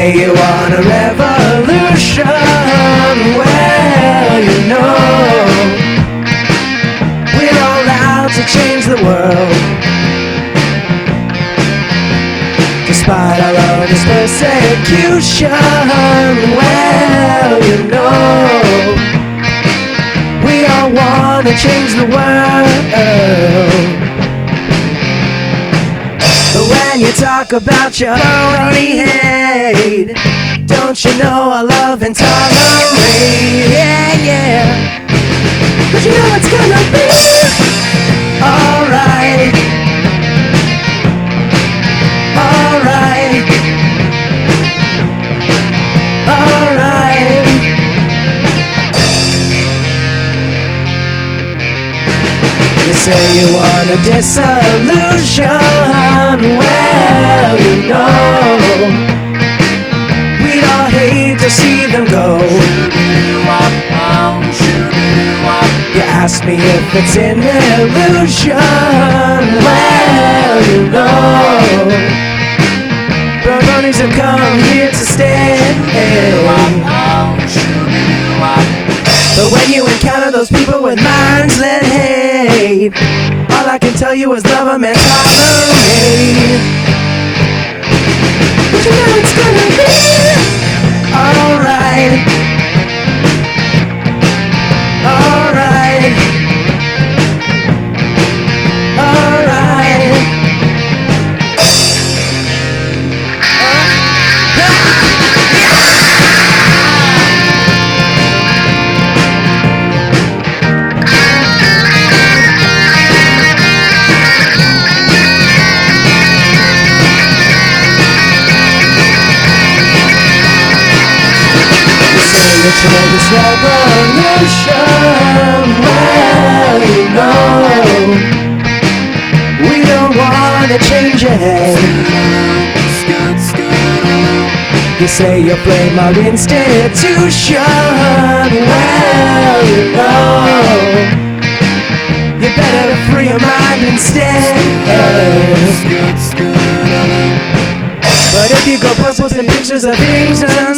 say you want a revolution. Well, you know, we're all out to change the world. Despite all of this persecution, well, you know, we all want to change the world. But when you talk about your only hate, don't you know I love and tolerate? Yeah, yeah. But you know it's gonna be alright. Alright. Alright. You say you want a dissolution. Well, you know, we'd all hate to see them go. You ask me if it's an illusion. Well, you know, bronies have come here to stay. But when you encounter those people with minds that hate, all I can tell you is love them and tolerate. But you know it's gonna be alright. Alright. Alright. This revolution, well, you know, we don't want to change it. You say you blame our institution, well, you know, you better free your mind instead. But if you go posting pictures of things